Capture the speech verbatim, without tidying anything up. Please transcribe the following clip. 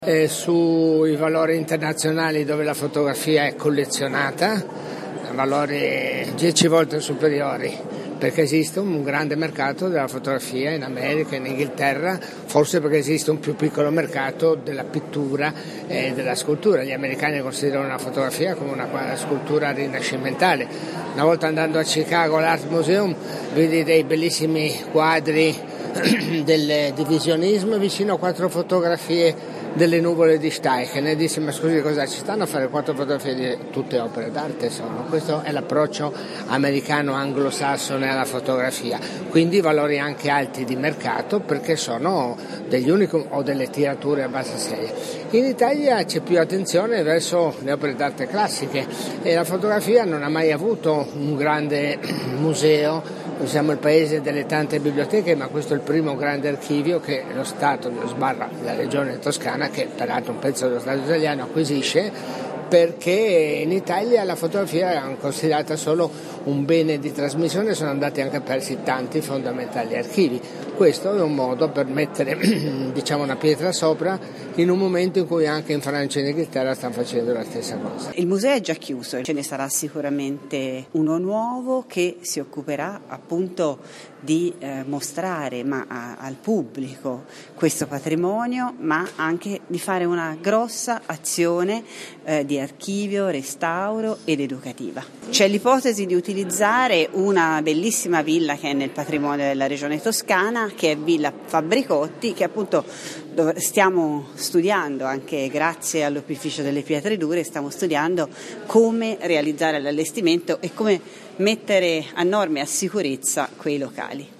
Eh, sui valori internazionali dove la fotografia è collezionata, valori dieci volte superiori, perché esiste un grande mercato della fotografia in America, in Inghilterra, forse perché esiste un più piccolo mercato della pittura e della scultura. Gli americani considerano la fotografia come una scultura rinascimentale. Una volta andando a Chicago all'Art Museum vidi dei bellissimi quadri del divisionismo vicino a quattro fotografie delle nuvole di Steichen e disse: ma scusi, cosa ci stanno a fare quattro fotografie di tutte opere d'arte? Sono. Questo è l'approccio americano anglosassone alla fotografia, quindi valori anche alti di mercato perché sono degli unicum o delle tirature a bassa serie. In Italia c'è più attenzione verso le opere d'arte classiche e la fotografia non ha mai avuto un grande museo. Siamo il paese delle tante biblioteche, ma questo è il primo grande archivio che lo Stato, sbarra la Regione Toscana, che peraltro un pezzo dello Stato italiano acquisisce, perché in Italia la fotografia è considerata solo un bene di trasmissione, sono andati anche persi tanti fondamentali archivi. Questo è un modo per mettere diciamo una pietra sopra in un momento in cui anche in Francia e in Inghilterra stanno facendo la stessa cosa. Il museo è già chiuso, ce ne sarà sicuramente uno nuovo che si occuperà appunto di eh, mostrare ma, a, al pubblico questo patrimonio, ma anche di fare una grossa azione eh, di archivio, restauro ed educativa. C'è l'ipotesi di utilizzare una bellissima villa che è nel patrimonio della Regione Toscana, che è Villa Fabbricotti, che appunto stiamo studiando anche grazie all'Opificio delle Pietre Dure, stiamo studiando come realizzare l'allestimento e come mettere a norma e a sicurezza quei locali.